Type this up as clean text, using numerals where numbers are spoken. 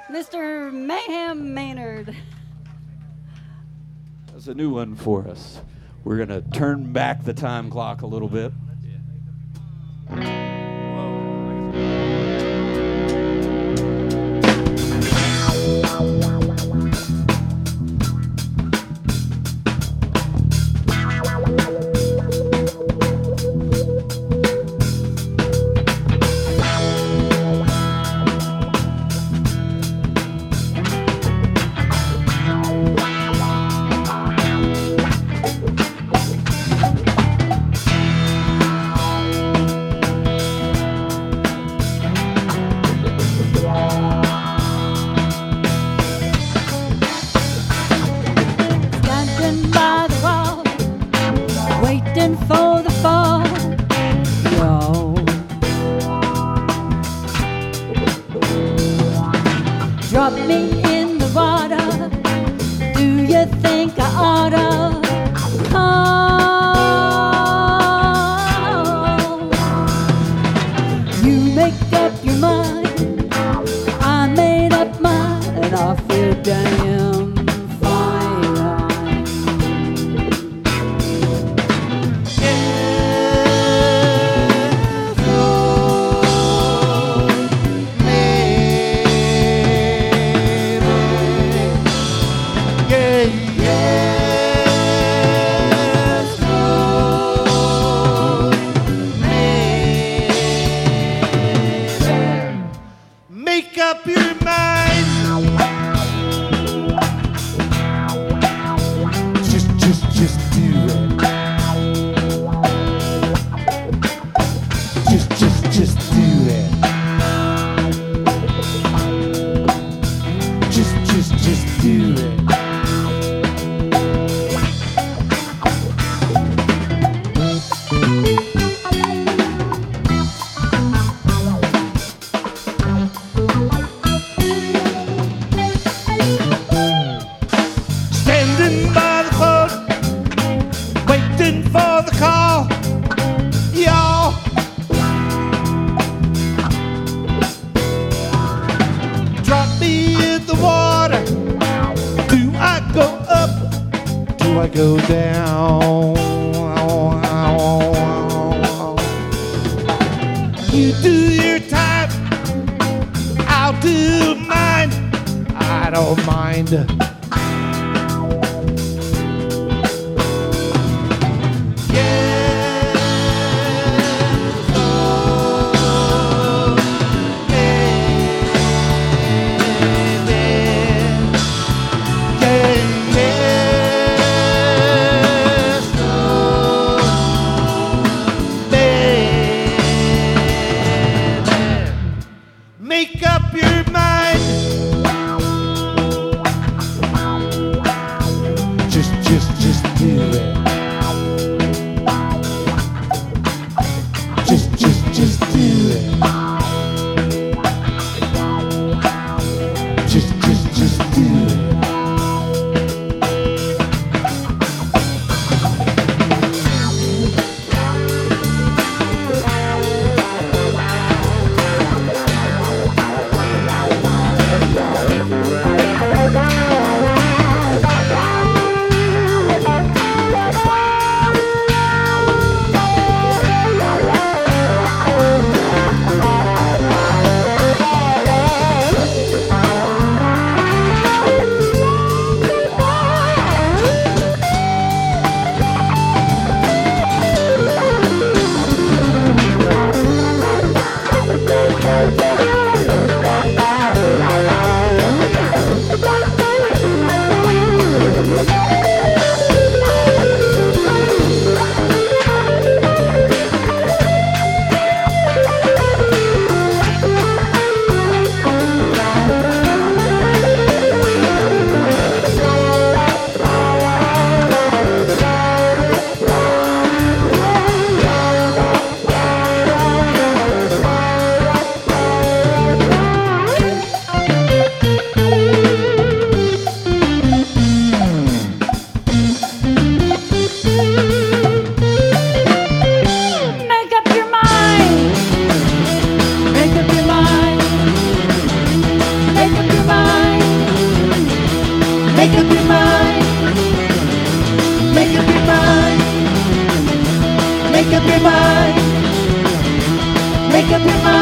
Mr. Mayhem Maynard. That's a new one for us. We're going to turn back the time clock a little bit. Standing by the wall, waiting for the fall. Yo. Drop me in the water. Do you think I oughta call? You make up your mind. I made up mine, and I feel damn fine. Make up your mind. Just do it. Just do it. Just do it. Standing by the boat, waiting for the call, y'all. Drop me in the water. Do I go up? Do I go down? You do your time, I'll do mine. I don't mind. Make up your mind. make up your mind.